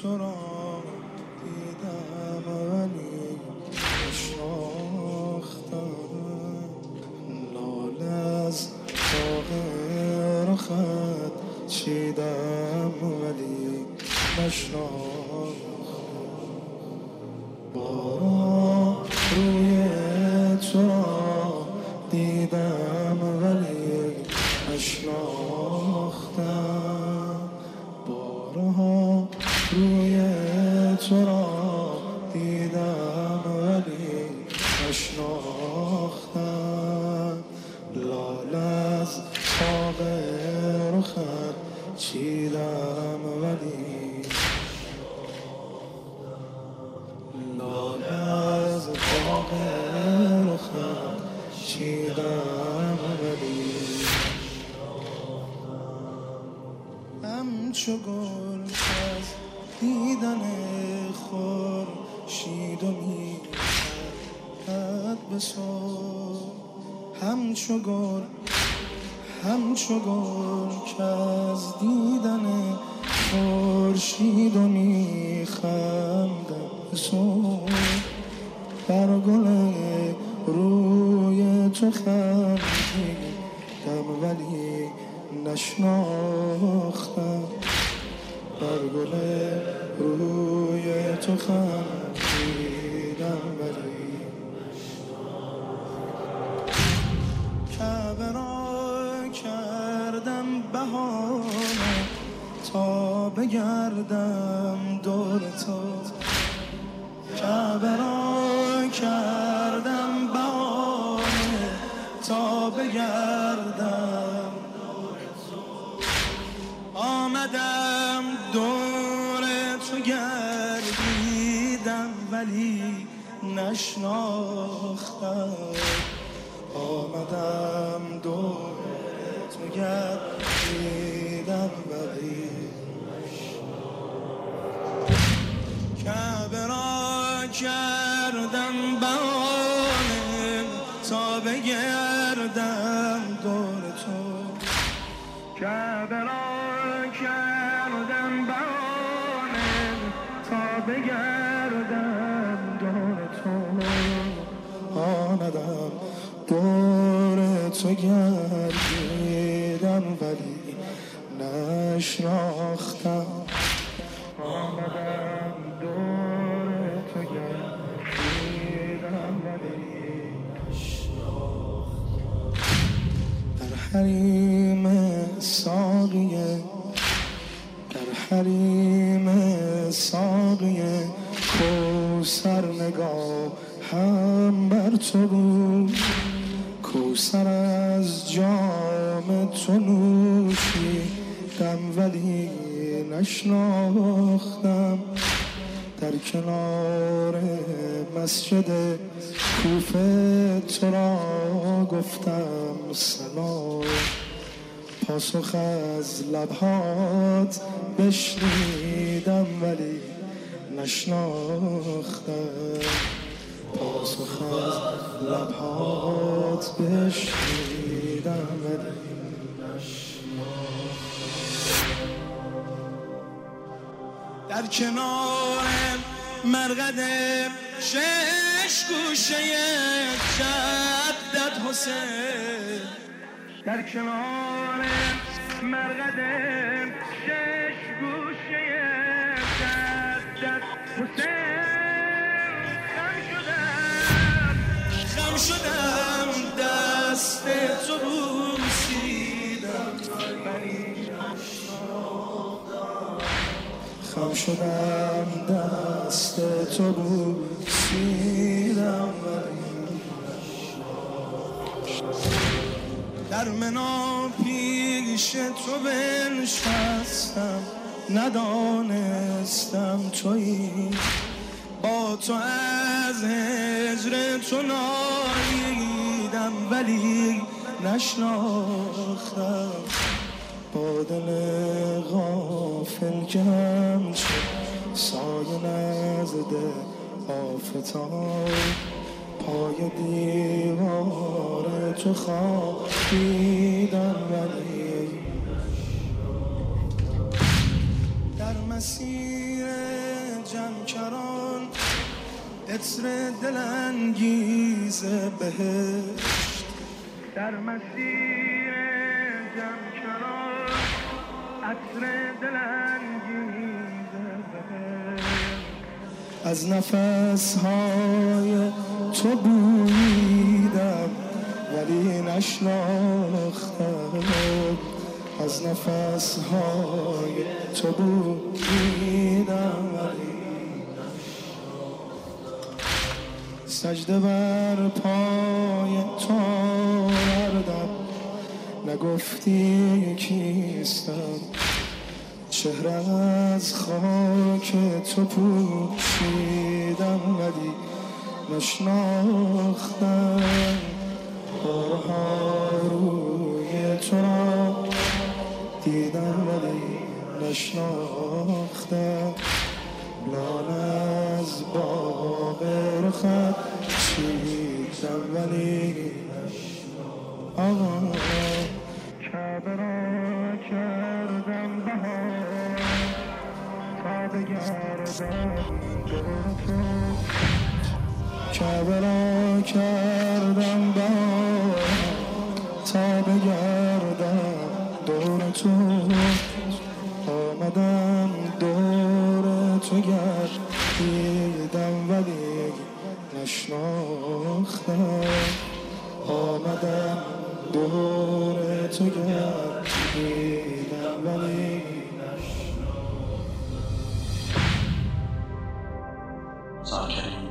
تو را دیدم ولی نشناختم، لاله از داغ رخت چیدم ولی نشناختم، بارا روی تو را دیدم ولی نشناختم، بارها روی تو را دیدم ولی نشناختم، لاله از داغ رخت چیدم ولی لاله از داغ رخت چیدم ولی همچو گل از دیدن خورشید و میخد به صبح، همچو گل که از دیدن خورشید و میخندد به صبح، بر گل روی تو خندیدم ولی نشناختم، بر گل روی تو خندیدم ولی کعبه را کردم بهانه تا بگردم دور تو، کعبه را کردم بهانه تا بگردم دور تو، آمدم دور تو گردیدم ولی نشناختم، آمدم دور تو گردیدم ولی کعبه را کردم بهانه تا بگردم دور تو، کعبه را کردم بهانه تا بگردم دور تو، آمدم دور تو گردیدم ولی نشناختم، آمدم دور تو گردیدم ولی نشناختم، در حریم ساقیه کوثر نگاه هم بر تو بود، کوثر از جام تو نوشیدم ولی نشناختم، در کنار مسجد کوفه تو را گفتم سلام، پاسخ از لبهات بشنیدم ولی نشناختم، پاسخ از لبهات بشنیدم ولی نشناختم، در کنار مرقد شش گوشه جدت حسین، در کنار مرقد شش گوشه جدت حسین خم شدم دست تو بوسیدم ولی نشناختم، خم شدم دست تو بوسیدم ولی در منا پیش تو بنشستم ندانستم تویی، با تو از هجر تو نالیدم ولی نشناختم، با دل غافل که همچه سایه نزد آفتاب، پای دیوار تو خوابیدم ولی در مسیر جمکران عطر دلانگیز بهشت در مسیر جمکران عطر دلانگیز بهشت از نفسهای تو بوییدم ولی نشناختم از نفسهای تو بوییدم ولی سجده بر پای تو کردم نگفتی کیستم چهره از خاک تو پوشیدم ولی نشناختم بارها روی تو را دیدم ولی نشناختم لال از باغ رخت چیدم ولی آقا کعبه را کردم بهار تا بگردم دور تو کعبه را کردم بهار تا بگردم دور تو آمدم دور تو گردیدم ولی نشناختم آمدم دور تو گردیدم ولی نشناختم